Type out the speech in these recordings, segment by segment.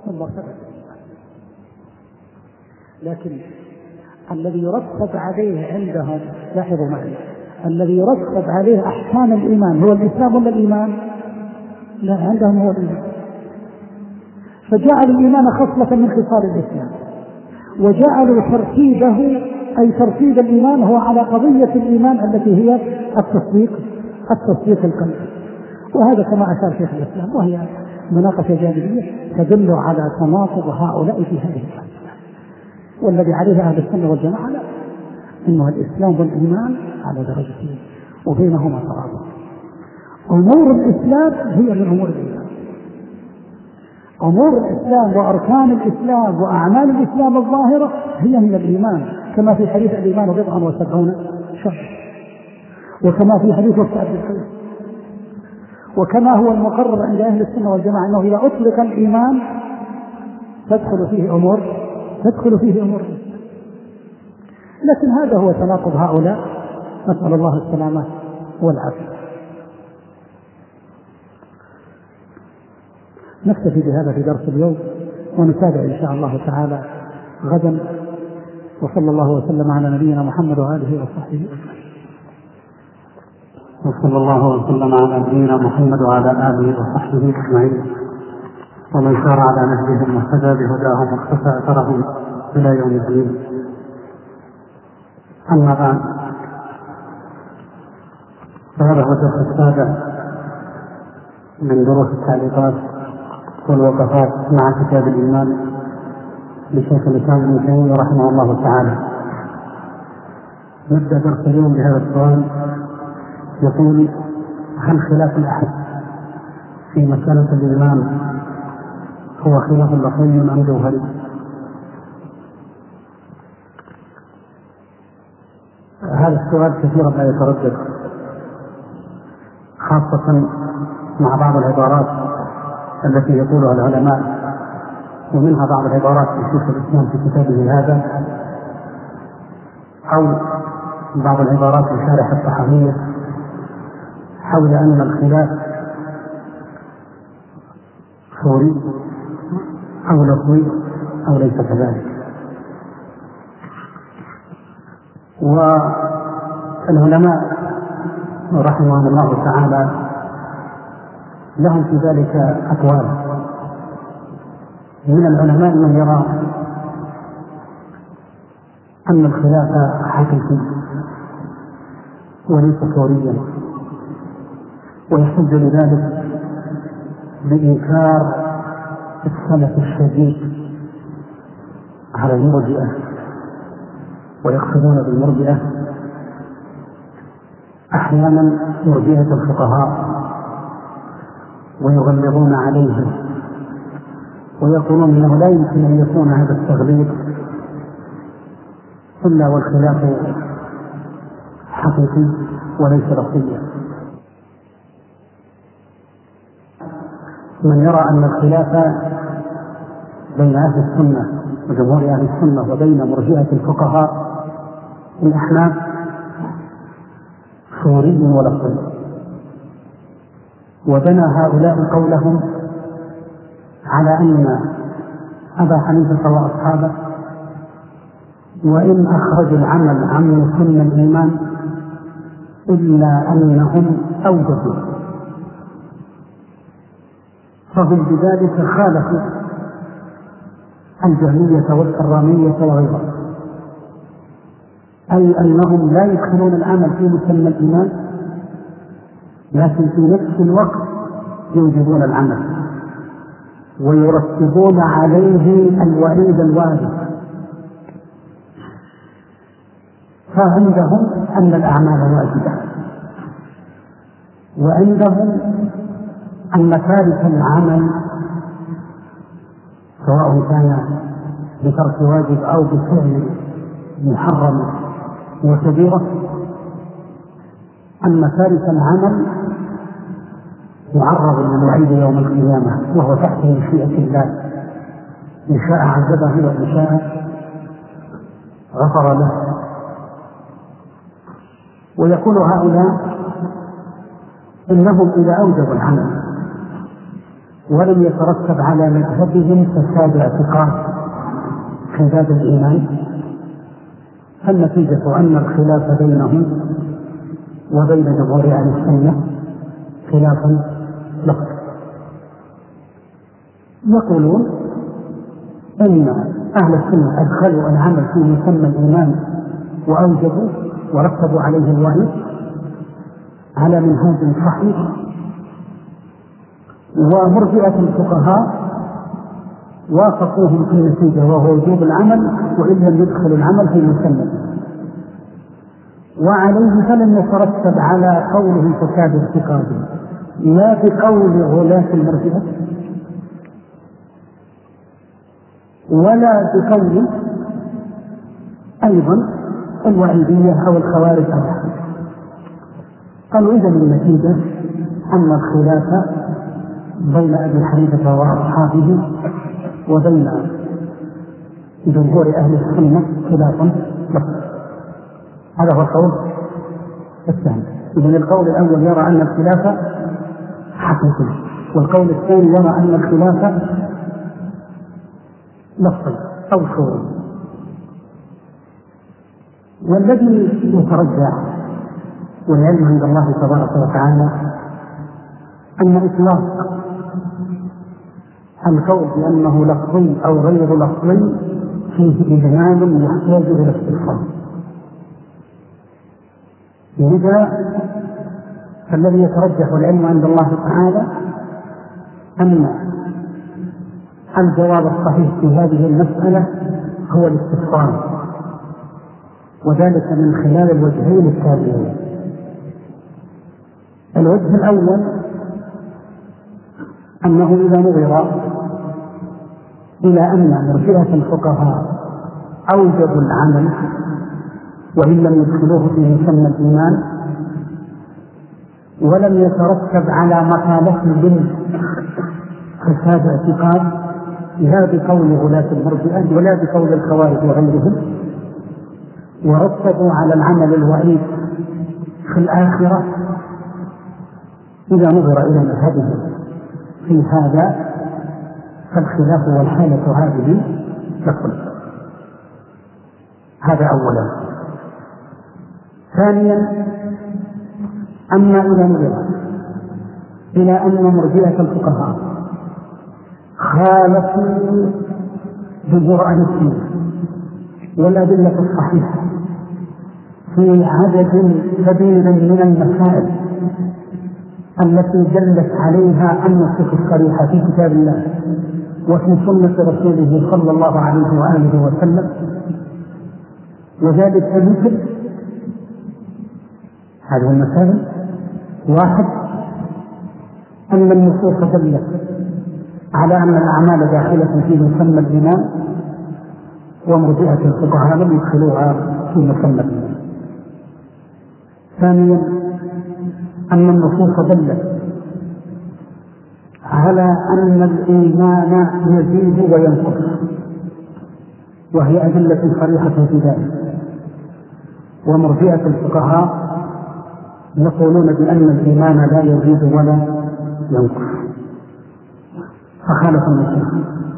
لكن الذي يرتب عليه عندهم، لاحظوا معي، الذي يرتب عليه أحكام الإيمان هو الإسلام ولا الإيمان؟ لا، عندهم هو الإيمان. فجعلوا الإيمان خصلة من خصال الإسلام، وجعلوا ترتيبه أي ترتيب الإيمان هو على قضية الإيمان التي هي التصديق القلبي. وهذا كما أشار شيخ الإسلام، وهي مناقشة جانبية تدل على تناقض هؤلاء في هذه الآية. والذي عليه أهل السنة والجماعة لا، إنه الإسلام والإيمان على درجتين وبينهما ترابط. أمور الإسلام هي من أمور الإيمان، أمور الإسلام وأركان الإسلام وأعمال الإسلام الظاهرة هي من الإيمان، كما في حديث الإيمان 70 شعبة، وكما في حديث الصعب الخير، وكما هو المقرر عند أهل السنة والجماعة أنه إذا أطلق الإيمان تدخل فيه أمور لكن هذا هو تناقض هؤلاء، نسأل الله السلامة والعافية. نكتفي بهذا في درس اليوم، ونتابع إن شاء الله تعالى غدا، وصلى الله وسلم على نبينا محمد وآله وصحبه أجمعين. وصلى الله وسلم على نبينا محمد وعلى آله وصحبه أجمعين، ومن سار على نهجهم واهتدى بهداهم واقتفى أثرهم إلى يوم الدين. أما بعد، فهذا هو الدرس السابع من دروس التعليقات والوقفات مع كتاب الإيمان لشيخ الإسلام ابن تيمية رحمه الله تعالى. نبدأ درس اليوم بهذا السؤال، يقول: هل خلاف الأحد في مسألة الإيمان هو خلاف لفظي أم جوهري؟ هذا السؤال كثيرا لا يتردد، خاصة مع بعض العبارات التي يقولها العلماء، ومنها بعض العبارات في شيخ الإسلام في كتابه هذا، أو بعض العبارات في شارح الطحاوية حول أن الخلاف فوري أو لفظي أو ليس كذلك. والعلماء رحمهم الله تعالى لهم في ذلك أقوال. من العلماء من يرى أن الخلاف حقيقي وليس فوريا، ويحتج لذلك بإنكار السلف الشديد على المرجئة، ويقصدون بالمرجئة أحيانا مرجئة الفقهاء، ويغلظون عليهم ويقولون انه لا يمكن ان يكون هذا التغليظ الا والخلاف حقيقي وليس لفظيا. من يرى ان الخلاف بين اهل السنه وجمهور اهل السنه وبين مرجئه الفقهاء الاحناف فوري ولفظي، وبنى هؤلاء قولهم على أن أبا حنيفة وأصحابه وإن أخرجوا العمل عن مسمى الإيمان إلا أنهم أوجبوا، فهم بذلك خالفوا الجهمية والكرامية وغيرهم، أي أنهم لا يدخلون العمل في مسمى الإيمان، لكن في نفس الوقت يوجبون العمل ويرتبون عليه الوعيد الوارد. فعندهم أن الأعمال واجبة، وعندهم أن تارك العمل سواء كان بترك واجب أو بفعل محرم وكبيرة، أن تارك العمل معرض للوعيد يوم القيامة، وهو تحت مشيئة الله، إن شاء عذبه وإن شاء غفر له. ويقول هؤلاء إنهم إذا أوجبوا العمل ولم يترتب على مذهبهم فساد اعتقاد كباب الإيمان، فالنتيجة أن الخلاف بينهم وبين جمهور أهل السنة خلاف لفظ. يقولون إن أهل السنة أدخلوا العمل في مسمى الإيمان وأوجبوا ورتبوا عليه الوعيد على منهاج صحيح، ومرجئة الفقهاء وافقوهم في النتيجة وهو وجوب العمل وإن لم يدخلوا العمل في مسمى، وعليه فلم يترتب على قولهم فساد اعتقادي لا بقول غلاة المرجئة ولا بقول أيضا الوعيدية أو الخوارج أو الحديث. قالوا إذن النتيجة أن الخلاف بين أبي حنيفة وأصحابه وبين جمهور أهل السنة خلاف لفظ. هذا هو القول الثاني. إذن القول الأول يرى أن الخلاف حقيقي، والقول الثاني يرى أن الخلاف لفظي أو شعوري. والذي يترجح والعلم عند الله تبارك وتعالى أن إطلاق القول بأنه لفظي أو غير لفظي فيه إجمال يحتاج إلى استفسار. لذا فالذي يترجح العلم عند الله تعالى أن الجواب الصحيح في هذه المسألة هو الاستفسار، وذلك من خلال الوجهين التاليين. الوجه الأول أنه إذا نظر إلى أن مرجئة الفقهاء أوجبوا العمل وإن لم يدخلوه في مسمى الإيمان ولم يترتب على مقالتهم فساد اعتقاد لا بقول غلاة المرجئة ولا بقول الخوارج وغيرهم، ورتبوا على العمل الوعيد في الآخرة، إذا نظر إلى مذهبهم في هذا فالخلاف والحالة هذه تقل. هذا أولا. ثانيا أما إذا نظر إلى أن مرجئة الفقهاء خالفوا جمهور أهل السنة والأدلة الصحيحة في عدد كبير من المسائل التي دلت عليها النصوص الصريحة في كتاب الله وفي سنة رسوله صلى الله عليه وآله وسلم، وذلك مثل هذه المسائل: واحد، أن النصوص دلت على أن الأعمال داخلة في مسمى الإيمان ومرجئة الفقهاء لم يدخلوها في مسمى الإيمان. ثانيا، أن النصوص دلت على أن الإيمان يزيد وينقص، وهي أدلة صريحة في ذلك، ومرجئة الفقهاء يقولون بأن الإيمان لا يزيد ولا ينقص، فخالف النصوص.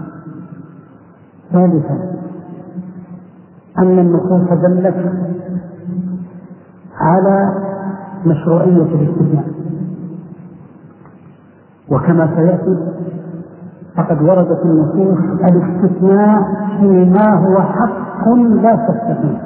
ثالثا، أن النصوص دلت على مشروعية الاستثناء، وكما سيأتي فقد وردت النصوص الاستثناء فيما هو حق لا تستثنى،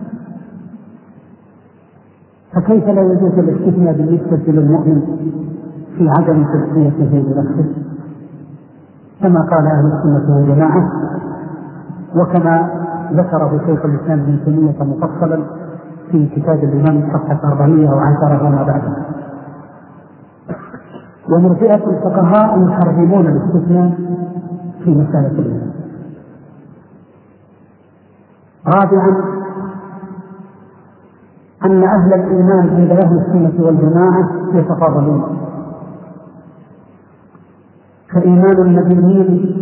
فكيف لا يجوز الاستثناء بالنسبة للمؤمن في عدم تسميته بنفسه كما قال أهل السنة والجماعة، وكما ذكره شيخ الإسلام ابن تيمية مفصلا في كتاب الإمام صفحة 410 وما بعدها. ومرجئة الفقهاء يحرمون الاستثناء في مسألة الإيمان. رابعا، أن أهل الإيمان عند أهل السنة والجماعة يتفاضلون، فإيمان النبيين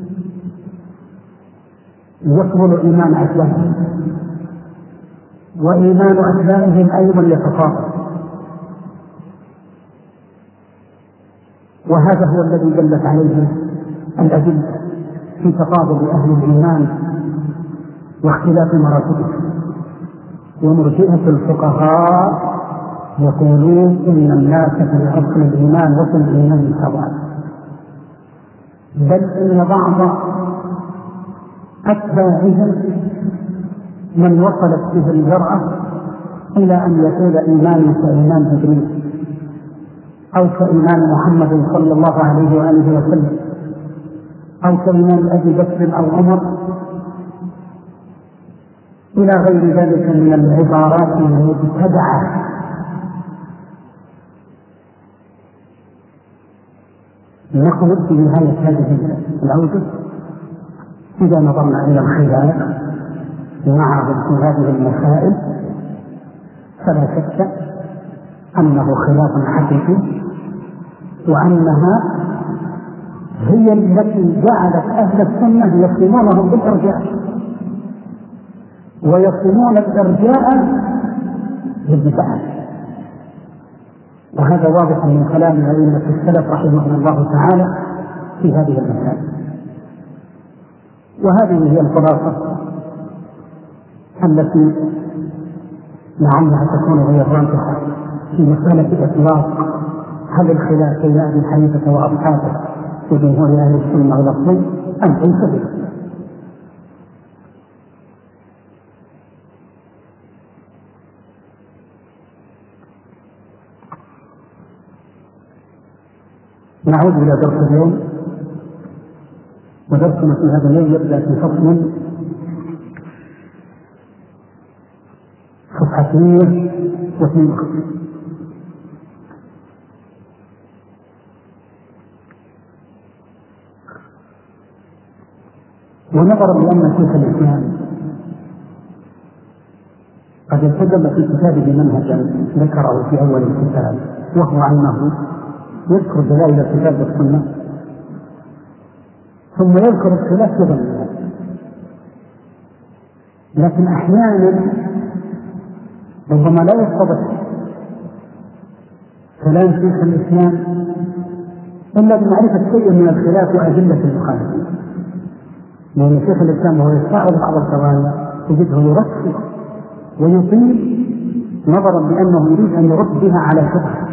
يكمل إيمان أتباعهم، وإيمان أتباعهم أيضا يتفاضل، وهذا هو الذي دلت عليه الأدلة في تفاضل أهل الإيمان واختلاف مراتبه. ومرجئة الفقهاء يقولون إن الناس في أصل الإيمان وفي الإيمان سواء، بل إن بعض أتباعهم من وصلت به المرأة إلى أن يقول إيمان كإيمان جبريل أو كإيمان محمد صلى الله عليه وآله وسلم أو كإيمان أبي بكر أو عمر إلى غير ذلك من العبارات المبتدعة. نقول في نهاية هذه العودة إذا نظرنا إلى الخلاف معهم في هذه المسائل فلا شك أنه خلاف حقيقي، وأنها هي التي جعلت أهل السنة يصمونهم بالإرجاء ويصمون الإرجاء بالبدعة. وهذا واضح من كلام أئمة السلف رحمهم الله تعالى في هذه المسائل. وهذه هي الخلاصة التي لعلها تكون هي الراجحة في مسألة إطلاق هل الخلاف بين أبي حنيفة وأصحابه وجمهور أهل السنة والأصل أم ليس به. نعود إلى درس اليوم، ودرسنا في هذا اليوم يبدأ في فصل صفحة 152. ونظرا لأن شيخ الإسلام قد التزم في كتابه منهجا ذكره في أول الكتاب، وهو أنه يذكر دلائل الكتاب والسنة ثم يذكر الخلاف في ظنه، لكن أحيانا ربما لا يتضح كلام شيخ الإسلام إلا بمعرفة شيء من الخلاف وأدلة المخالفين. لأن شيخ الإسلام وهو يستعرض بعض القضايا تجده يركز ويطيل نظرا بأنه يريد أن يرد بها على شبهة،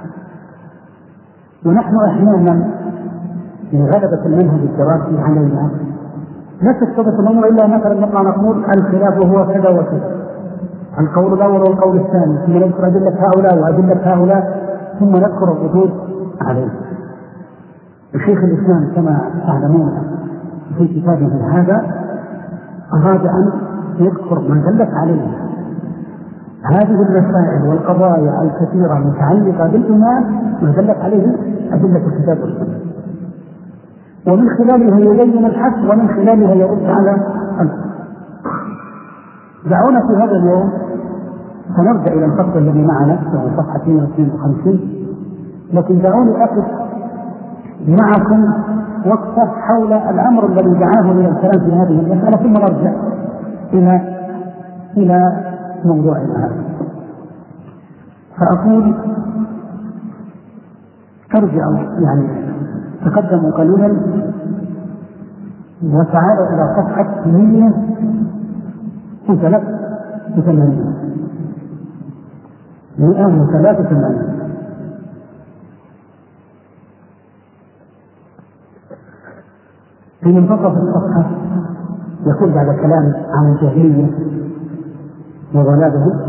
ونحن أحيانا لغلبة المنهج الدراسي علينا لا تثبت الأمر إلا مثلا لما نقول الخلاف هو كذا وكذا، القول الأول والقول الثاني، ثم نذكر أدلة هؤلاء وأدلة هؤلاء ثم نذكر الردود عليه. الشيخ الإسلام كما تعلمون في كتابه هذا أراد أن يذكر ما دلت عليه هذه المسائل والقضايا الكثيرة متعلقة بالإيمان ما دلت عليه أدلة الكتاب والسنة، ومن خلالها يبين الحق ومن خلالها يرد على الحق. دعونا في هذا اليوم سنرجع إلى الفصل الذي معنا في صفحة 252، لكن دعوني أقف معكم وقفة حول الأمر الذي دعاه إلى الكلام في هذه المسألة ثم نرجع إلى موضوعنا هذا. فأقول ارجعوا يعني تقدموا قليلا وتعالوا إلى صفحة 183. في منتصف الصفحة يقول بعد كلام عن الجاهلية وضلالهم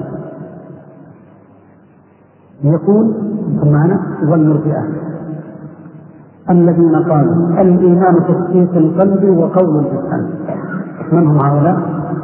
يقول معنا والمرجئة الذين قالوا الإيمان تصديق القلب وقول اللسان. من هم هؤلاء؟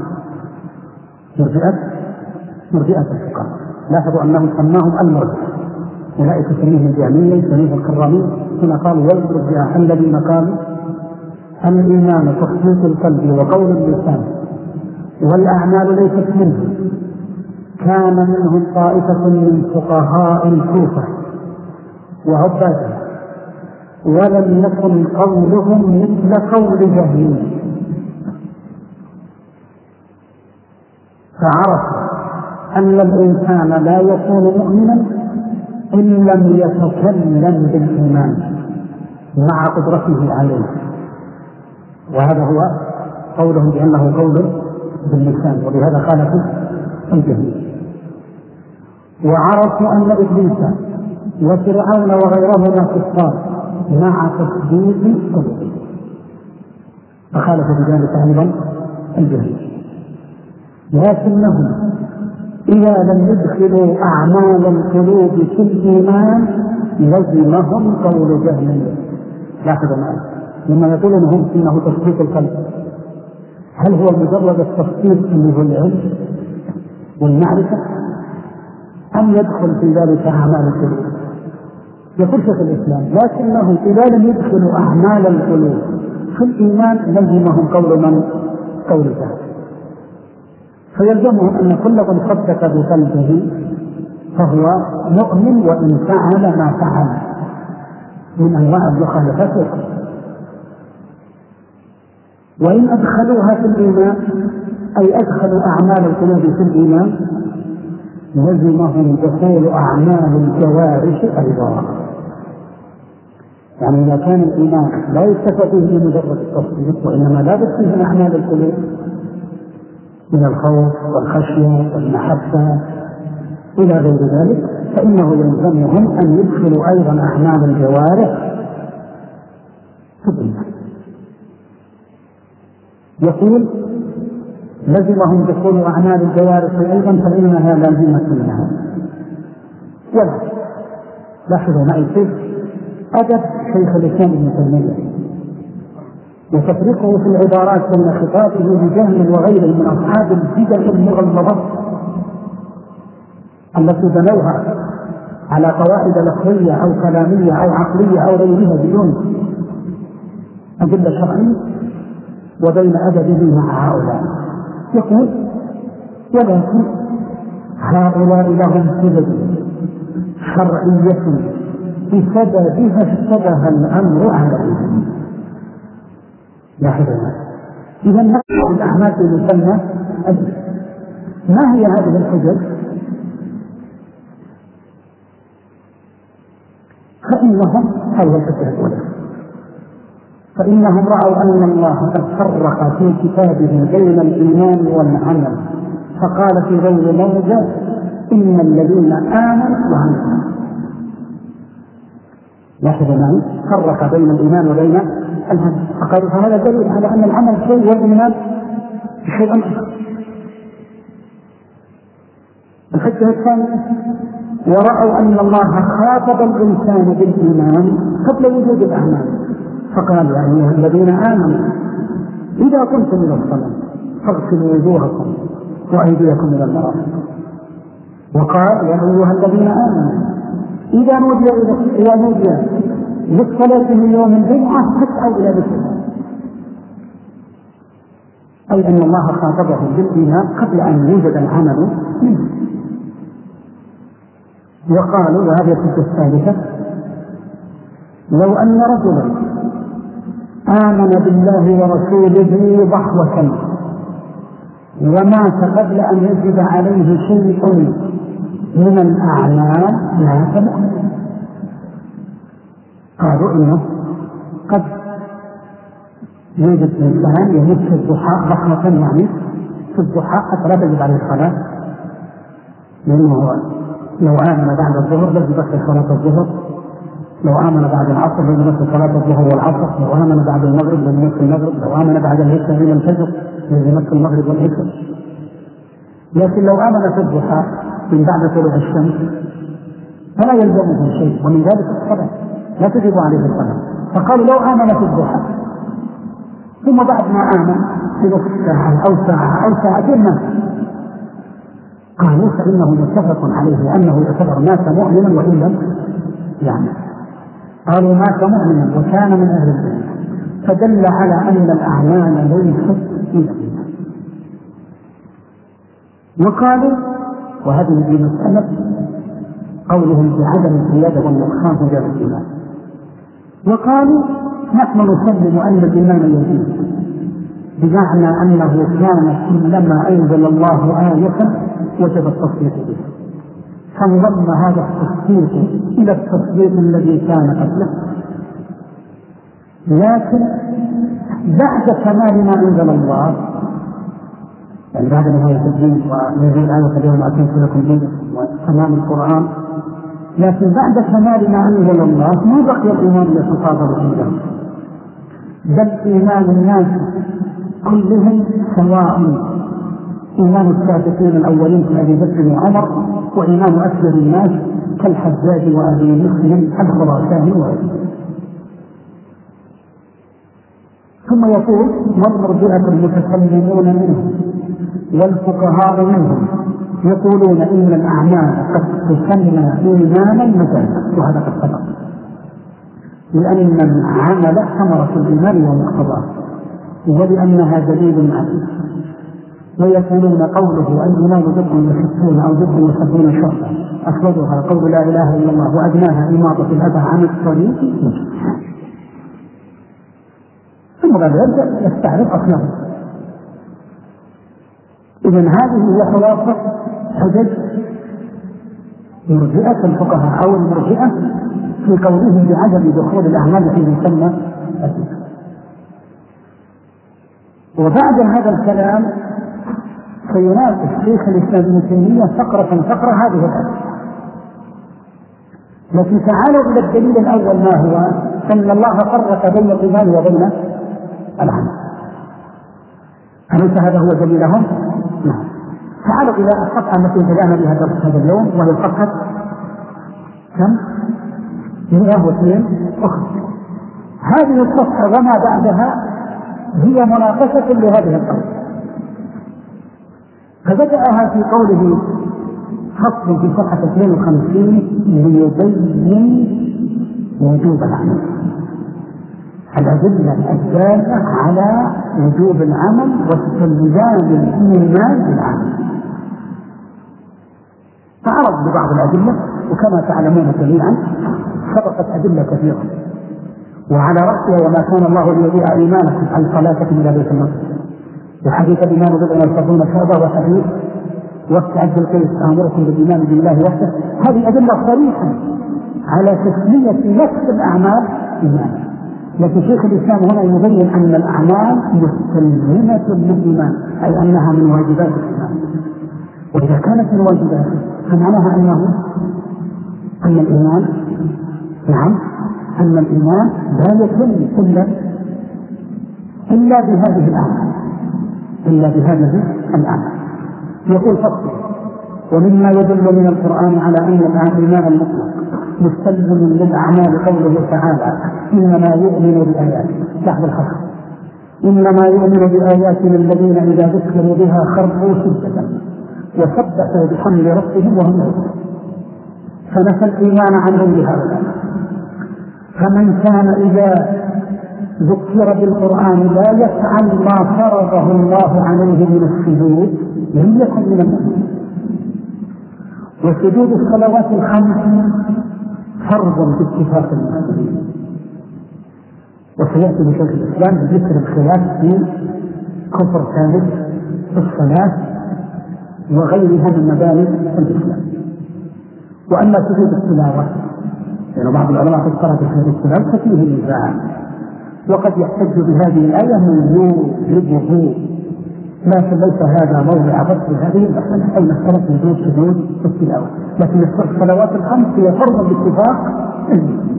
مرجئة الفقهاء. لاحظوا أنهم سماهم المرجئة، أولئك سميهم الجهمية سميهم الكرامية، هنا قالوا والمرجئة الذين قالوا الإيمان تصديق القلب وقول اللسان والأعمال ليست منه. كان منهم طائفة من فقهاء الكوفة وعبادها ولم يكن قولهم مثل قول جهمية، فعرفوا أن الإنسان لا يكون مؤمنا إن لم يتكلم بالإيمان مع قدرته عليه، وهذا هو قولهم بأنه قول باللسان، ولهذا خالفوا الجهل. وعرفوا أن إبليس وفرعون وغيرهما كفار مع تصديق قلوبهم، فخالفوا بذلك أيضا الجهل. لكنهم إذا لم يدخلوا أعمال القلوب في الإيمان لزمهم قول جهل. لاحظوا معي لما يقولون إنه تصديق القلب، هل هو مجرد التصديق اللي هو العلم والمعرفة، أم يدخل في ذلك أعمال القلوب؟ يقول شيخ الإسلام لكنهم إذا لم يدخلوا أعمال القلوب في الإيمان لزمهم قول من؟ قول جهل. فيلزمهم أن كل من صدق بقلبه فهو مؤمن وإن فعل ما فعل من أنواع المخالفات، وإن أدخلوها في الإيمان أي أدخلوا أعمال القلوب في الإيمان لزمهم دخول أعمال الجوارح أيضا. يعني إذا كان الإيمان لا يكتفى به بمجرد التصديق وإنما لا بد فيه من أعمال القلوب من الخوف والخشية والمحبة إلى غير ذلك، فإنه يلزمهم أن يدخلوا أيضا أعمال الجوارح في الإيمان. يقول لزمهم دخول أعمال الجوارح أيضا فإنها لازمة لها. ولا لاحظوا معي كيف أدب شيخ الإسلام ابن تيمية وتفريقه في العبارات بين خطابه بجهل وغيره من أصحاب البدع المغلظة التي بنوها على قواعد لفظية أو كلامية أو عقلية أو غيرها بدون أدلة شرعية، وبين أدبه مع هؤلاء. يقول ولكن هؤلاء لهم سبب شرعية بسببها اشتبه الأمر عليهم. لاحظوا إذا نحن الأعمال المسمى ما هي هذه الحجج؟ فإنهم هذه الحجة الأولى، فإنهم رأوا أن الله قد فرق في كتابه بين الإيمان والعمل، فقال في غير موضع إن الذين آمنوا وعملوا. لاحظوا معي فرق بين الإيمان وبين العمل، فقالوا فهذا دليل على أن العمل شيء والإيمان شيء آخر. الحجة الثانية ورأوا أن الله خاطب الإنسان بالإيمان قبل وجود الأعمال، فقال يا أيها الذين آمنوا إذا قمتم إلى الصلاة فاغسلوا وجوهكم وأيديكم إلى المرافق، وقال يا أيها الذين آمنوا إذا نودي للصلاة من يوم الجمعة فاسعوا إلى ذكر الله، أي أن الله خاطبهم بالإيمان قبل أن يوجد العمل منه. وقالوا وهذه الحجة الثالثة لو أن رجلا آمن بالله ورسوله ضحوة ومات قبل أن يجب عليه شيء من الأعمال مات مؤمنا، قالوا إنه قد يوجد إنسان يموت في الضحى ضحوة، يعني في الضحى حتى لا تجب عليه الصلاة، لأنه لو آمن بعد الظهر لازم يبقى صلاة الظهر، لو آمن بعد العصر لازم يبقى صلاة الظهر والعصر، لو آمن بعد المغرب لازم يبقى المغرب، لو آمن بعد العشاء إلى الفجر لازم يبقى المغرب والعشاء. لكن لو آمن في الضحى من بعد طلوع الشمس فلا يلزمه شيء، ومن ذلك الصلاة لا تجب عليه الصلاة. فقالوا لو آمن في الضحى ثم بعد ما آمن في نصف ساعة أو ساعة أو ساعتين مات، قالوا فإنه متفق عليه أنه يعتبر مات مؤمنا وإن لم يعمل. قالوا مات مؤمنا وكان من أهل الجنة، فدل على أن الأعمال ليست من الإيمان. وقالوا وهذه في مسألة قولهم في عدم الزيادة والنقصان في جانب الإيمان، وقالوا نحن نسلم أن الإيمان يزيد، بمعنى أنه كان كلما أنزل الله آية وجب التصديق به، فانضم هذا التصديق إلى التصديق الذي كان قبله، لكن بعد كمال ما أنزل الله، يعني بعد نهاية الدين ونزول آية اليوم أكملت لكم دينكم وتمام القرآن، لكن بعد كمال ما أنزل الله ما بقي الإيمان يتفاضل عندهم، بل إيمان الناس كلهم سواء، إيمان السابقين الأولين كأبي بكر وعمر، وإيمان أكثر الناس كالحجاج وأبي مسلم الخراساني وغيره. ثم يقول والمرجئة المتكلمون منهم والفقهاء منهم يقولون إن الأعمال قد تسمى إيمانا مجازا، وهذا قد سبق، لأن العمل ثمرة الإيمان ومقتضاه، ولأنها دليل عليه. ويقولون قوله الإيمان بضع وستون أو بضع وسبعون شرطا أفضلها قول لا إله إلا الله وأدناها إماطة الأذى عن الطريق، ثم بعد ذلك يستعرض أصنافه. إذن هذه هي خلاصة حجج مرجئة الفقهاء أو المرجئة في قوله بعدم دخول الأعمال في يسمى الإيمان. وبعد هذا الكلام سيناقش شيخ الإسلام ابن تيمية فقرة هذه الآية. لكن تعالوا إلى الدليل الأول، ما هو؟ أن الله فرق بين الإيمان وبين العمل. أليس هذا هو دليلهم؟ نعم. تعالوا إلى الصفحة التي بدأنا بها درس هذا اليوم، وهي صفحة كم؟ 102 أخرى. هذه الصفحة وما بعدها هي مناقشة لهذه القضية. فبدأها في قوله فصل في صفحة 52 ليبين وجوب العمل، الأدلة الدالة على وجوب العمل واستلزام الإيمان بالعمل. تعرض ببعض الأدلة، وكما تعلمون جميعا سبقت أدلة كثيرة، وعلى رأسها وما كان الله ليضيع إيمانكم عن صلاتكم إلى بيت المقدس، وحديث الإيمان بضع وسبعون شعبة، وحديث واستعد القيس أمركم بالإيمان بالله وحده. هذه أدلة صريحة على تسمية نفس الأعمال إيمانا. لكن شيخ الإسلام هنا يبين أن الأعمال مستلزمة للإيمان، أي أنها من واجبات الإيمان. وإذا كانت من واجباته فمعناها أن الإيمان، نعم، أن الإيمان لا يتم إلا بهذه الأعمال. يقول فصل: ومما يدل من القرآن على أن الإيمان المطلق مستلزم للأعمال قوله تعالى: إنما يؤمن بآياتنا، بعد الحصر، إنما يؤمن بآياتنا الذين إذا ذكروا بها خروا سجدا وسبحوا بحمد ربهم وهم يعلمون. فنفى الإيمان عنهم بهؤلاء. فمن كان إذا ذكر بالقرآن لا يفعل ما فرضه الله عليه من السجود لم يكن من المؤمنين. وسجود الصلوات الخمس فرض باتفاق المسلمين. وسيأتي بشيخ الإسلام بذكر الخلاف في كفر ثالث في الصلاة وغيرها من مباني الإسلام. وأما سجود التلاوة، لأن بعض العلماء فسرت سجود التلاوة ففيه نزاع، وقد يحتج بهذه الآية من وجوب، لكن ليس هذا موضع بحث هذه المسألة، أي مسألة وجوب سجود التلاوة. لكن الصلوات الخمس هي فرض باتفاق المسلمين.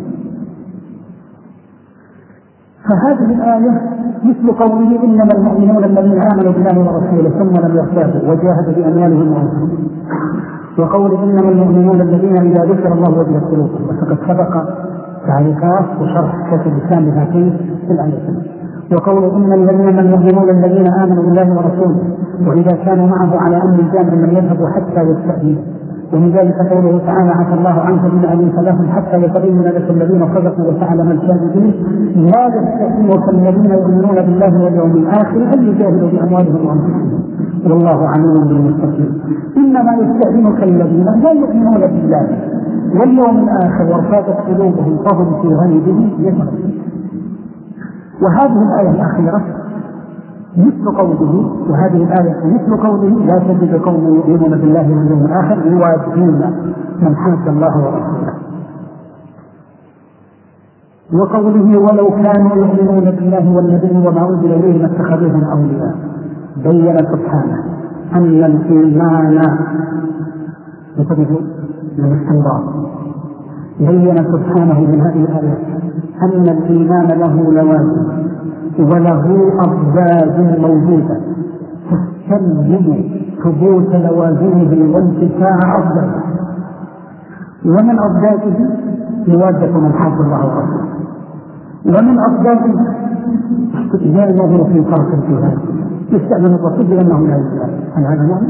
فهذه الآية مثل قوله: إنما المؤمنون الذين آمنوا بالله ورسوله ثم لم يرتابوا وجاهدوا بأموالهم وأنفسهم. وقول: إنما المؤمنون الذين إذا ذكر الله وجلت قلوبهم. وفقد سبق تعليقات وشرح شيخ الإسلام لهاتين في الآيتين. وقول: إن الذين المؤمنون الذين آمنوا بالله ورسوله وإذا كانوا معه على أمر جامع لم يذهبوا حتى يستأذنوا. ومن ذلك قوله تعالى: عفى الله عنك بما أذنت لهم حتى يتبين لك الذين صدقوا وتعلم الكاذبين. لا يستأذنك الذين يؤمنون بالله واليوم الآخر أن يجاهدوا بأموالهم وأنفسهم والله عليم بالمتقين. إنما يستأذنك الذين لا يؤمنون بالله واليوم الآخر وارتابت قلوبهم فهم في غيبهم يترددون. وهذه الآية الأخيرة مثل قوله، وهذه الآية مثل قوله: لا تجد قوم يؤمنون بالله واليوم الآخر يوادون من حاد الله ورسوله. وقوله ولو كانوا يؤمنون بالله والنبي وما أنزل إليه ما اتخذوهم أولياء، بين سبحانه أن الإيمان يقتضي الاستمرار. بين سبحانه من هذه الآية أن الإيمان له لوازم وله أضداد موجودة تستلزم ثبوت لوازمه وانتفاع أضداده، ومن أضداده مودة من حب الله ورسوله، ومن أضداده استئذانه في فرق الجهاد، يستأذن الرسول لأنه لا يستأذن. هل هذا معنى؟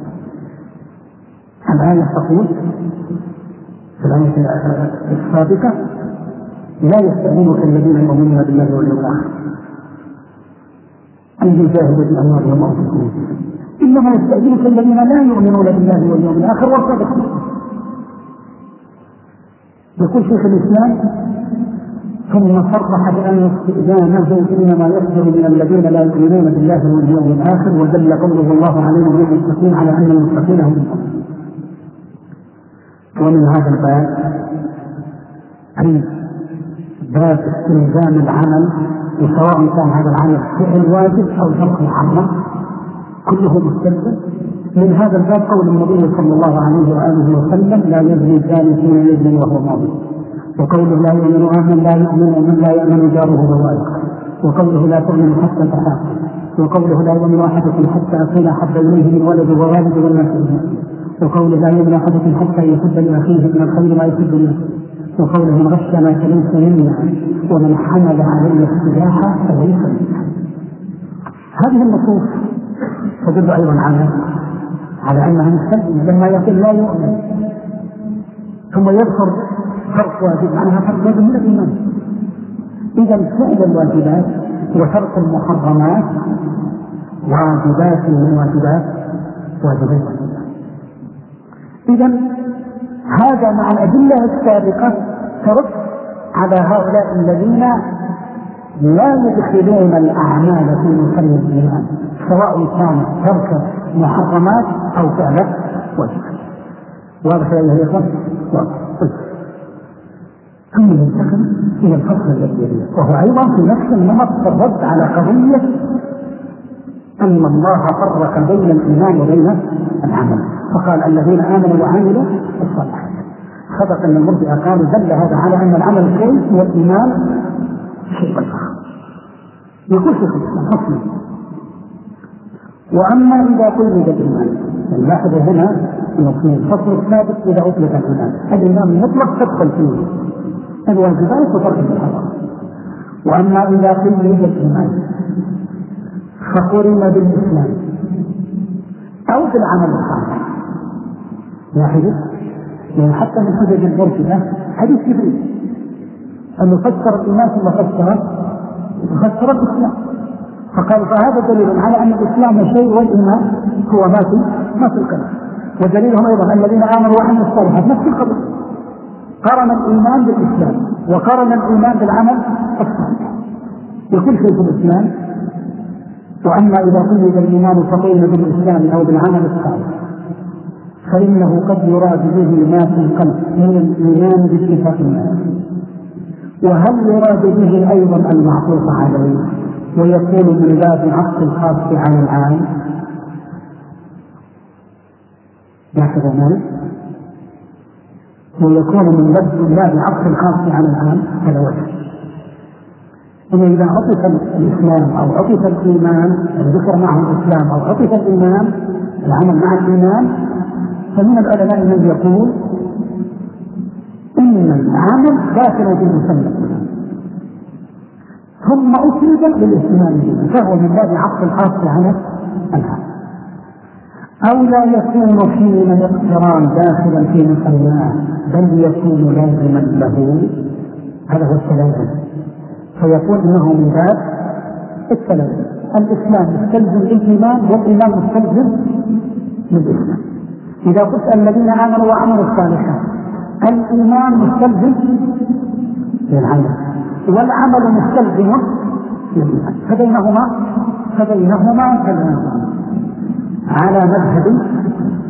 الآية تقول في الآية السابقة لا يستأذنك الذين يؤمنون بالله واليوم الآخر أن يجاهدوا بأموالهم وأنفسهم، إنما يستأذنك الذين لا يؤمنون بالله واليوم الآخر والصادقين. يقول شيخ الإسلام ثم صرح بأن استئذانه إنما يصدر من الذين لا يؤمنون بالله واليوم الآخر، ودل قوله الله عليهم بالمتقين على أن المتقين هم المؤمنون. ومن هذا الباب أن باب استلزام العمل، وسواء كان هذا العمل فعل واجب أو ترك محرم كله مستلزم. من هذا الباب قول النبي صلى الله عليه وآله وسلم لا يزني الزاني حين يزني وهو مؤمن، وقوله لا يؤمن أهل لا يؤمن ومن لا يؤمن جاره بوائقه، وقوله لا تؤمن حتى تحاكم، وقوله لا يؤمن أحدكم حتى أكون أحب إليه من ولد ووالد والناس أجمعين، وقوله لا يؤمن أحدكم حتى يحب لأخيه من الخير ما يحب لنفسه، وقوله من غشنا فليس منا ومن حمل عليه السلاح فليس منا. هذه النصوص تدل أيضا على أنها مستلزمة لما يقول لا يؤمن ثم يذكر فرق واجب عنها فرق واجب من الإيمان. إذا فعل الواجبات وترك المحرمات واجبات من واجبات واجبات. إذا هذا مع الأدلة السابقة ترد على هؤلاء الذين لا يدخلون الأعمال في مسمى الإيمان، سواء كان ترك محرمات أو فعل واجبات. واضح يا إخوان؟ ثم ننتقل إلى الفصل الذي يليه، وهو أيضا في نفس النمط الرد على قضية أن الله فرق بين الإيمان وبين العمل، فقال الذين آمنوا وعملوا الصالحات. سبق أن المرجئة قالوا دل هذا على أن العمل شيء والإيمان شيء آخر. يقول شيخ الإسلام حسنا وأما إذا قيد الإيمان، نلاحظ هنا في الفصل السابق إذا أطلق الإيمان، الإيمان المطلق تدخل فيه الواجبات وترك المحرمات. وأما إذا قيد الإيمان فقرن بالإسلام أو بالعمل الصالح. لاحظوا يعني حتى من حجج المرجئة حديث جبريل أنه فسر الإيمان ثم فسر الإسلام، فقال فهذا دليل على أن الإسلام شيء والإيمان هو ما في القلب. ودليلهم أيضا الذين آمنوا وعملوا الصالحات نفس القضية، قرن الإيمان بالإسلام وقرن الإيمان بالعمل الصالح. يقول شيخ الإسلام وأما إذا قيد الإيمان فقيل بالإسلام أو بالعمل الصالح فإنه قد يراد به ما في القلب من الإيمان باتفاق الناس، وهل يراد به أيضا المعطوف عليه ويكون من باب عطف الخاص على العام؟ لاحظ مالك ويكون من باب عطف الخاص على العام على وجه. إذا عطف الإسلام أو عطف الإيمان ذكر معه الإسلام أو عطف الإيمان العمل مع الإيمان، فمن العلماء من يقول إن العمل داخل في مسمى ثم أسند للإسلام به، فهو من باب عطف الخاص على العام. أو لا يكون فيه الاقتران داخلا في مسماه بل يكون لازما له، هذا هو التلازم، فيقول إنه من باب التلازم. الإسلام مستلزم للإيمان والإيمان مستلزم للإسلام. إذا قلت الذين آمنوا وعملوا الصالحات الإيمان مستلزم للعمل والعمل مستلزم للإيمان، فبينهما على مذهب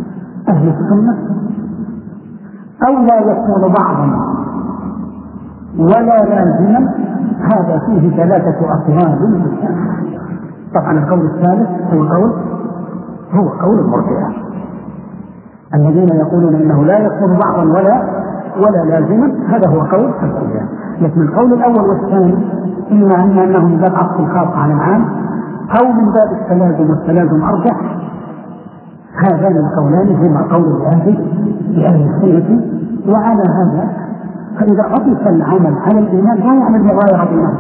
أهل السنة. أو لا يكون بعضا ولا لازما، هذا فيه 3 أقوال. طبعا القول الثالث هو قول المرجئة الذين يقولون إنه لا يكون بعضا ولا لازما، هذا هو قول الكلام. لكن القول الأول والثاني إما أنه من باب عطف الخاص على العام أو من باب التلازم، والتلازم أرجح. هذان القولان هما قول لأهل السنة. وعلى هذا فإذا عطف العمل على الإيمان لا يعمل بغير الإيمان،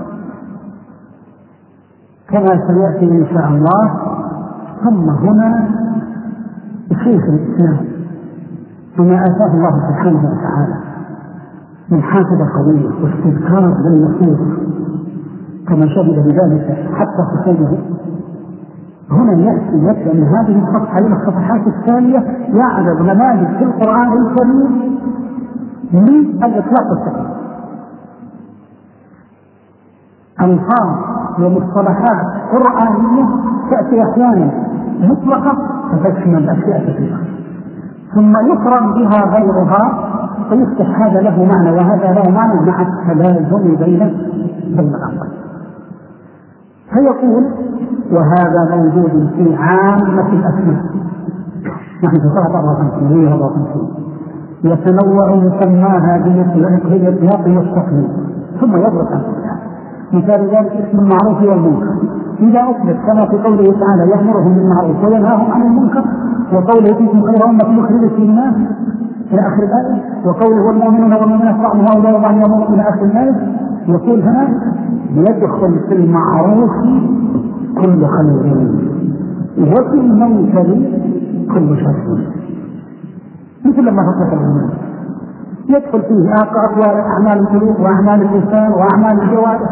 كما سيأتي إن شاء الله. ثم هنا شيخ الإسلام بما آتاه الله سبحانه وتعالى من حافظة قوية واستذكار للنصوص كما شهد بذلك حتى حسينه، هنا يبدأ من هذه الصفحة إلى الصفحات الثانية يعرض نماذج في القرآن الكريم للإطلاق السكين، ألفاظ ومصطلحات قرآنية تأتي أحيانا مطلقة فتشمل أشياء كثيرة، ثم يقرن بها غيرها فيفتح هذا له معنى وهذا له معنى مع التلازم بين الأمرين. فيقول: وهذا موجود في عامة الأسماء، نحن في صفحة 54 يتنوع مسماها بالإطلاق والتقليد، ثم يضرب أمثلة. مثال ذلك اسم المعروف والمنكر إذا أطلق كما في قوله تعالى: يأمرهم بالمعروف وينهاهم عن المنكر، وقوله: فيكم خير أمة أخرجت للناس إلى آخر الآية، وقوله: والمؤمنون والمؤمنات بعضهم أولياء بعض يأمرون إلى آخر الآية. يقول هنا: يدخل في المعروف كل خير وفي المنكر كل شر، مثل لما فصل الإيمان يدخل فيه أقوال أعمال القلوب وأعمال اللسان وأعمال الجوارح،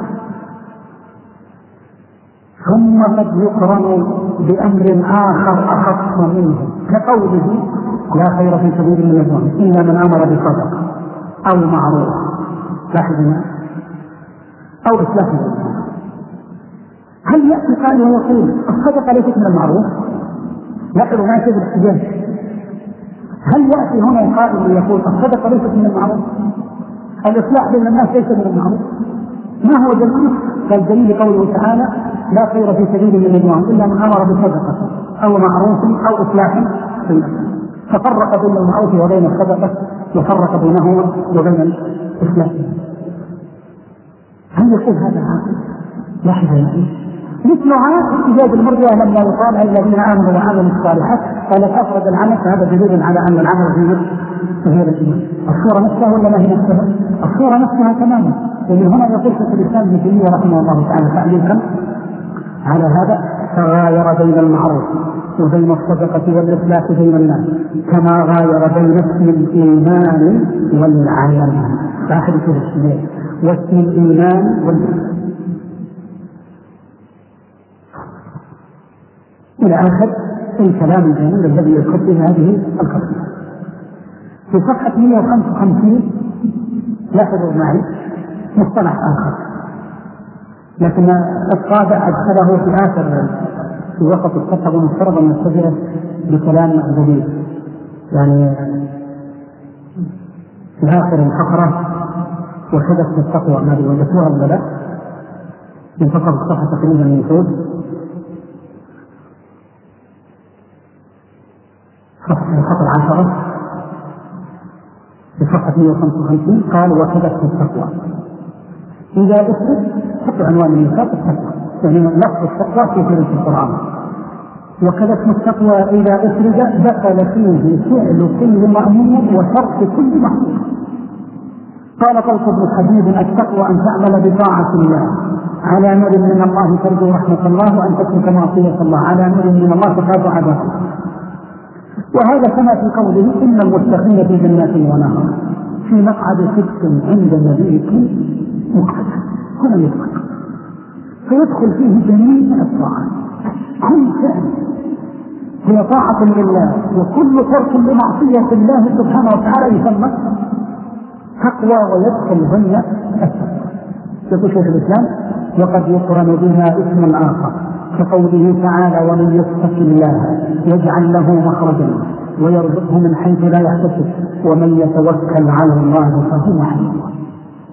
ثم قد يقرن بأمر آخر أخص منه كقوله: لا خير في سبيل من يدعون إلا من أمر بصدقة أو معروف، لاحظنا، أو إصلاح الإنسان. هل يأتي قال ويقول الصدقة ليست من المعروف؟ لاحظوا ما يصير الاحتجاج. هل يأتي هنا قائل يقول الصدقة ليست من المعروف؟ الإصلاح بين الناس ليس من المعروف؟ ما هو دليل؟ قال دليل قوله تعالى: لا خير في سبيل من يدعون إلا من أمر بصدقة أو معروف أو إصلاح بين الناس. ففرق بين المعروف وبين الصدقة وفرق بينهما وبين الإصلاح. هل يقول هذا عاقل؟ لاحظ مثل هذا احتجاج المرجئة لما يقال: الذين آمنوا وعملوا الصالحات قال أفرد العمل، فهذا دليل على أن العمل في غير الإيمان. الصورة نفسها ولا ما هي نفسها؟ الصورة نفسها تماما. ومن هنا يقول شيخ الإسلام ابن تيمية رحمه الله تعالى تعليقا على هذا: فغاير بين المعروف وبين الصدقة والإصلاح بين الناس كما غاير بين اسم الإيمان والعمل. لاحظ كل الشيء: واسم الإيمان والعمل إلى آخر الكلام الجميل الذي يدخل في هذه القضية. في صفحة 155 لاحظوا معي مصطلح آخر، لكن الطابع أدخله في آخر في وسط الصفحة ومفترض أن نستجيب بكلام جديد، يعني في آخر الفقرة: وحدث التقوى. ما وجدتوها ولا لا؟ من فقرة الصفحة تقريبا من فوق الخطر 10 في صفحة 155 قال: وحدث التقوى إذا أسرد، حط عنوان النساء التقوى، يعني لفظ التقوى في القرآن. وكذا اسم التقوى إذا أسرد دخل فيه فعل كل مأمور وشرط كل محمود. قال طلق بن حبيب: التقوى أن تعمل بطاعة الله على نور من الله ترجو رحمة الله، وأن تترك معصية الله على نور من الله تخاف عذابه. وهذا كما في قوله: إن المتقين في جنات ونهر في مقعد صدق عند مليك مقتدر. هنا يدخل فيدخل فيه جميع الطاعات، كل فعل هي طاعة لله، وكل ترك لمعصية الله سبحانه وتعالى يسمى تقوى ويدخل ضمن التقوى. يقول شيخ الإسلام: وقد يقرن بها اسم آخر كقوله تعالى: ومن يتق الله يجعل له مخرجا ويرزقه من حيث لا يحتسب ومن يتوكل على الله فهو حسبه.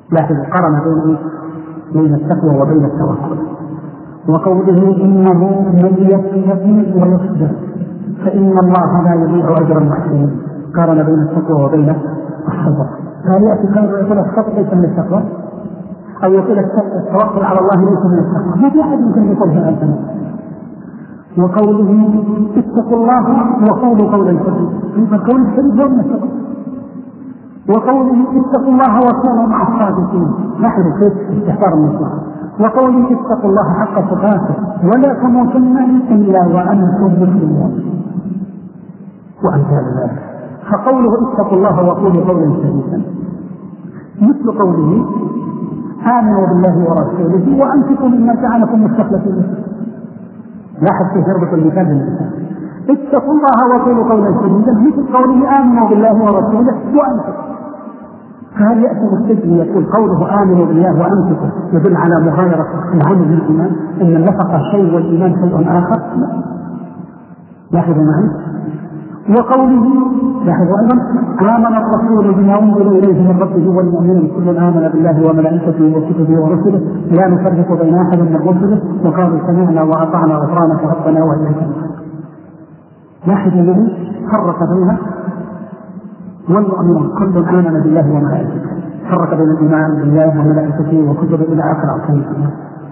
لكن قرن بين التقوى وبين التوكل. وقوله إنه من يتقي ويصبر فإن الله لا يضيع أجر المحسنين، قارن بين التقوى وبين الصبر. هل يأتي كان يقول الصبر ليس من التقوى، أو يقول التوكل على الله ليس من التقوى؟ ما في أحد يمكن يقول هذا الكلام. وقوله اتقوا الله وقولوا قولا سديدا، فالقول السديد هو من التقوى. وقوله اتقوا الله وكونوا مع الصادقين، لاحظوا كيف استحضار المصلحة. وقوله اتقوا الله حق تقاته ولا تموتن إلا وأنتم مسلمون، وأمثال ذلك. فقوله اتقوا الله وقولوا قولا سديدا مثل قوله آمنوا بالله ورسوله وأنفقوا مما جعلكم مستخلفين. لاحظ كيف يربط المثال بالمثال. اتقوا الله وقولوا قولا سديدا مثل قوله آمنوا بالله ورسوله وأنفقوا. فهل يأتي مستجد يقول قوله آمنوا بالله وأنفقوا يدل على مغايرة العمل للإيمان، إن النفقة شيء والإيمان شيء آخر؟ لاحظوا معي. وقوله لاحظوا أيضا آمن الرسول بما أنزل إليه من ربه والمؤمنون كل آمن بالله وملائكته وكتبه ورسله لا نفرق بين أحد من رسله وقالوا سمعنا وأطعنا غفرانك ربنا وإليك المصير. لاحظوا معي فرق بين والمؤمنون كل آمن بالله وملائكته، فرق بين الإيمان بالله وملائكته وكتبه إلى آخر أركان الإيمان.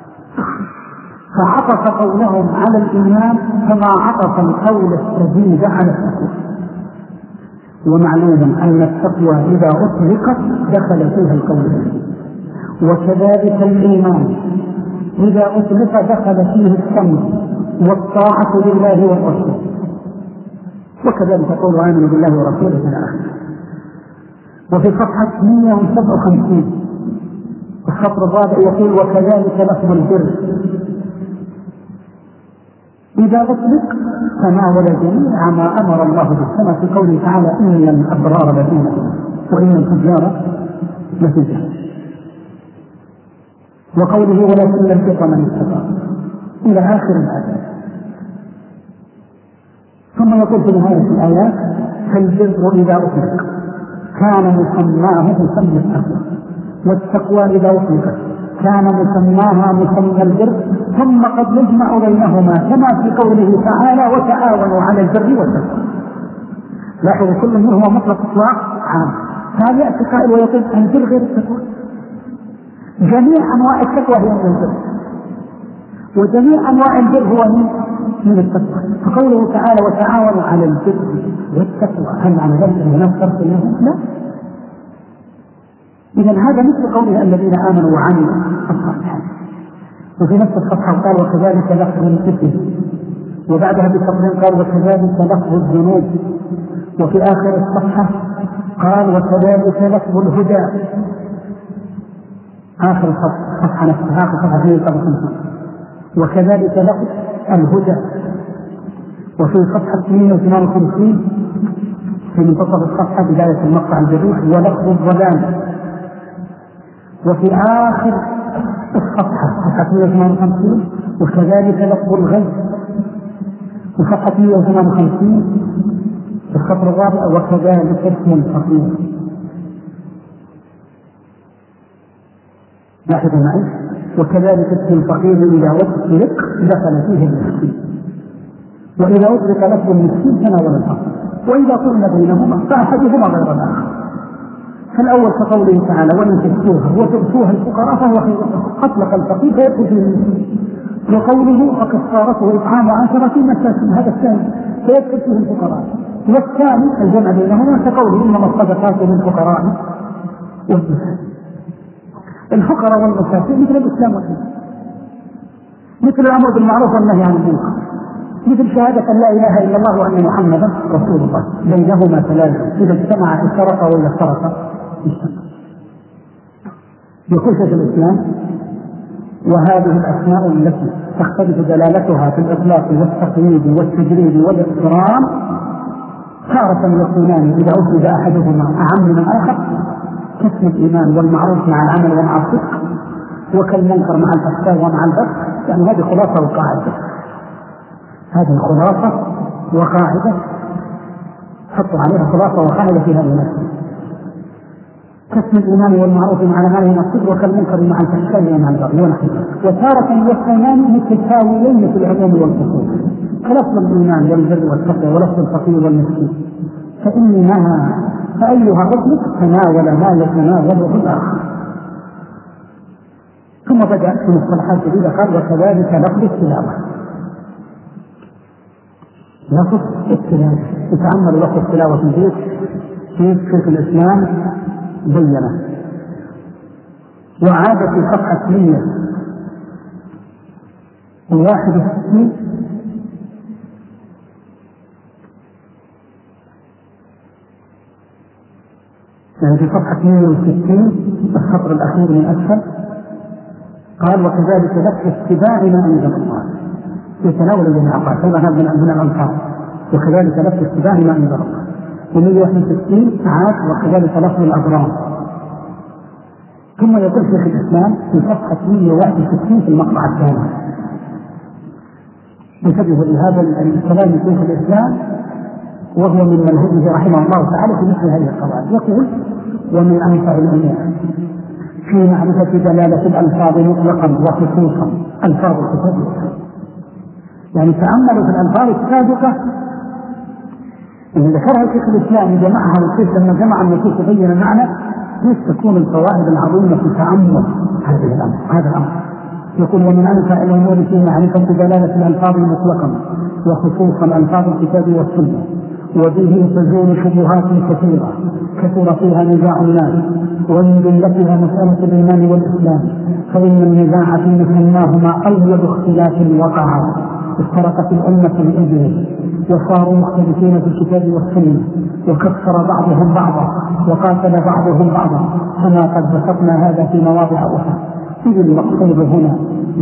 فعطف قولهم على الإيمان كما عطف القول السديد على التقوى. ومعلوم أن التقوى إذا أطلقت دخل فيها القول السديد، وكذلك الإيمان إذا أطلق دخل فيه السمع والطاعة لله والرسول، وكذلك قول آمنوا بالله ورسوله إلى آخره. وفي صفحة 157 السطر الرابع يقول وكذلك لفظ البر إذا أطلق تناول جميع ما أمر الله به، كما في قوله تعالى إن الأبرار لفي نعيم وإن الفجار لفي جحيم، وقوله ولكن لم يطع من استطاع إلى آخر الآيات. ثم يقول في نهاية الآيات فالبر إذا أطلق كان مسماه مسمى التقوى، والتقوى إذا أطلقت كان مسماها مسمى البر، ثم قد يجمع بينهما كما في قوله تعالى وتعاونوا على البر والتقوى. لاحظوا كل منهما مطلق إطلاق عام. هذا يأتي قائل ويقول البر غير التقوى، جميع أنواع التقوى هي من البر، وجميع أنواع البر هو من التقوى. فقوله تعالى وتعاونوا على البر والتقوى هل معنى ذلك أن هناك فرق بينهم؟ لا. إذا هذا مثل قوله الذين آمنوا وعملوا الصالحات. وفي نفس الصفحة قال وكذلك لفظ الإثم، وبعدها بفضل قال وكذلك لفظ الذنوب، وفي آخر الصفحة قال وكذلك لفظ الهدى. آخر الصفحة نفسها آخر صفحة 155 وكذلك لفظ الهدى. وفي صفحة 158 في منتصف الصفحة بداية المقطع الجديد ولفظ الظلام. وفي آخر الصفحة صفحة 158 وكذلك لفظ الغيث. وصفحة 158 في السطر الرابع وكذلك اسم الفقير. لاحظوا معي وكذلك اسم الفقير إذا أطلق دخل فيه المسكين، وإذا أطلق لفظ المسكين تناول الآخر، وإذا قلنا بينهما فأحدهما غير الآخر. فالأول كقوله تعالى وإن تكسوها وتؤتوها الفقراء فهو خير لكم، أطلق الفقير فيدخل فيه المسكين. وقوله فكفارته إطعام 10 مساكين هذا الثاني فيدخل فيه الفقراء. والثاني الجمع بينهما كقوله إنما الصدقات للفقراء والمساكين. الفقراء والمساكين مثل الإسلام والإيمان، مثل الأمر بالمعروف والنهي عن المنكر، مثل شهادة أن لا إله إلا الله وأن محمدا رسول الله، بينهما تلازم، إذا اجتمع افترق وإذا افترق اجتمع. يقول شيخ الإسلام وهذه الأسماء التي تختلف دلالتها في الإطلاق والتقييد والتجريد والإقرار تارة يكونان إذا أفرد أحدهما أعم من الآخر، كاسم الإيمان والمعروف مع العمل ومع الصدق، وكالمنكر مع الفحشاء ومع البر. يعني هذه خلاصة وقاعدة، هذه خلاصة وقاعدة، حطوا عليها خلاصة وقاعدة في هذه المسألة. كسم الإيمان والمعروف مع نهي عن الصدق وكالمنكر مع الفحشاء ومع البغي ونحو ذلك. وتارة يكونان متساويين في العموم والخصوص كلفظ الإيمان والبر والتقوى ولفظ الفقير والمسكين، فأيها أطلق تناول ما يتناوله الآخر. ثم بدأ في مصطلحات جديدة قال وكذلك لفظ التلاوة. لفظ التلاوة يتعمل لفظ التلاوة في البيت في شيخ الإسلام بينه، وعاد في صفحة 161 يعني في صفحة 160 السطر الأخير من أسفل قال وكذلك لفظ اتباع ما أنزل الله يتناول جميع أقوال هذا من الألفاظ، وكذلك لفظ اتباع ما أنزل الله. ومن 61 عاد وكذلك لفظ الأبرار. ثم يقول شيخ الإسلام في صفحة 161 في المقطع الثاني انتبهوا لهذا الكلام شيخ الإسلام وهو من منهجه رحمه الله تعالى في مثل هذه القواعد. يقول ومن أنفع الأمور في معرفة دلالة الألفاظ مطلقا وخصوصا ألفاظ الكتاب، يعني تأملوا في الألفاظ السابقة إن ذكرها شيخ الإسلام جمعها وكيف لما جمع النصوص بين المعنى كيف تكون الفوائد العظيمة في تأمل هذا الأمر. يقول ومن أنفع الأمور في معرفة دلالة الألفاظ مطلقا وخصوصا ألفاظ الكتاب والسنة، وبه تزول شبهات كثيرة كثر فيها نزاع الناس، ومن جملتها مسألة الإيمان والإسلام، فإن النزاع في مسماهما أول اختلاف وقع، افترقت الأمة لأجله وصاروا مختلفين في الكتاب والسنة، وكفر بعضهم بعضا وقاتل بعضهم بعضا، كما قد ذكرنا هذا في مواضع أخرى. إذ المقصود هنا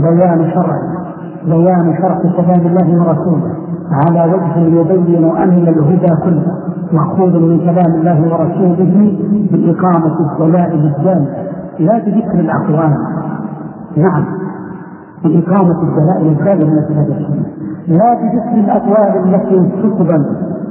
بيان شرع كتاب الله ورسوله على وجه يبين أن الهدى كله مأخوذ من كلام الله ورسوله بإقامة الدلائل الدالة لا بذكر الأقوال، نعم بإقامة الدلائل الدالة من كتاب السنة لا بذكر الأقوال التي تقبل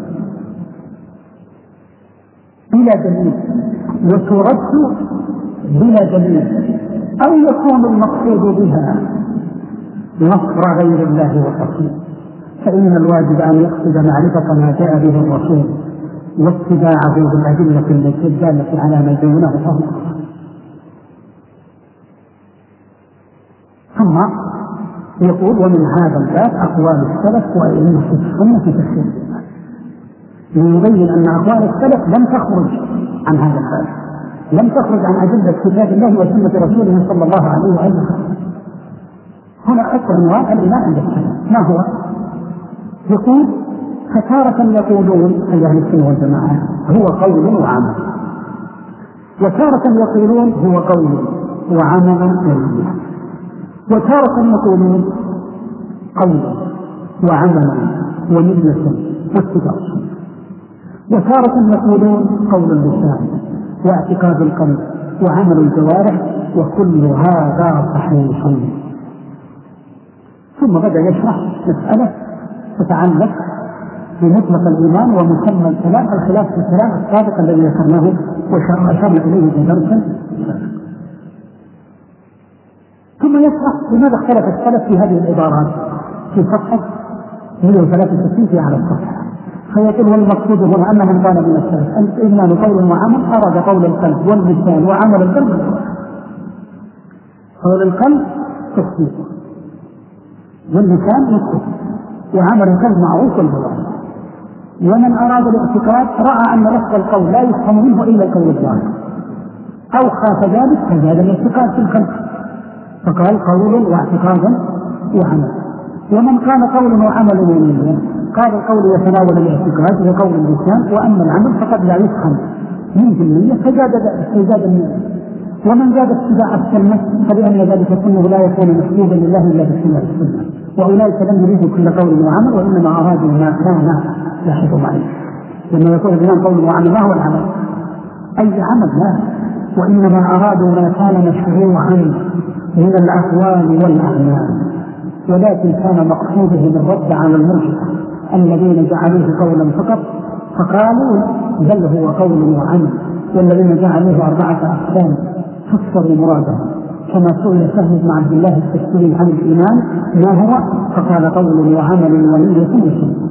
بلا دليل وترد بلا دليل، أو يكون المقصود بها نصر غير الله وتقويم. فإن الواجب أن يقصد معرفة ما جاء به الرسول واتباعه بالأدلة التي دالت على ما بينه فهو. ثم يقول ومن هذا الباب أقوال السلف وأئمة السنة في تفسير ليبين أن أقوال السلف لم تخرج عن هذا الباب، لم تخرج عن أدلة كتاب الله وسنة رسوله صلى الله عليه وسلم. هنا أكثر عنوان الإيمان عند السلف ما هو؟ يقول فتارة يقولون أهل السنة والجماعة هو قول وعمل، وتارة يقولون هو قول وعمل ونية، وتارة يقولون قول وعمل ونية واتباع، وتارة يقولون قول اللسان واعتقاد القلب وعمل الجوارح، وكل هذا صحيح. ثم بدأ يشرح مسألة تتعلق بمطلق الإيمان ومسمى الكلام الخلاف في الكلام السابق الذي ذكرناه وأشرنا إليه في درس. ثم يشرح لماذا اختلف السلف في هذه العبارات في صفحة 163 في أعلى الصفحة. فيقول والمقصود هنا أن من قال من السلف الإيمان قول وعمل أراد قول القلب واللسان وعمل القلب. قول القلب تصديق واللسان يكفر وعمل القلب معروف الجوارح. ومن أراد الاعتقاد رأى أن لفظ القول لا يفهم منه إلا القول الظاهر أو خاف ذلك فزاد الاعتقاد في القلب فقال قول واعتقادا وعمل. ومن قال قول وعمل ونية قال القول يتناول الاعتقاد وقول اللسان، وأما العمل فقد لا يفهم من النية فزاد النية. ومن زاد اتباع السنة فلأن ذلك كله لا يكون مسلوبا لله إلا باتباع السنة، وأولئك لم يريدوا كل قول وعمل وإنما أرادوا ما كان لاحظوا عليه. لما يقول الإمام قول وعمل ما هو العمل؟ أي عمل لا، وإنما أرادوا ما كان مشروعا من الأقوال والأعمال، ولكن كان مقصودهم الرد على المرجئة الذين جعلوه قولا فقط فقالوا بل هو قول وعمل والذين جعلوه 4 أقسام فسروا مراده، كما سئل سهل بن عبد الله التستوري عن الإيمان ما هو؟ فقال قول وعمل ونية وسنة.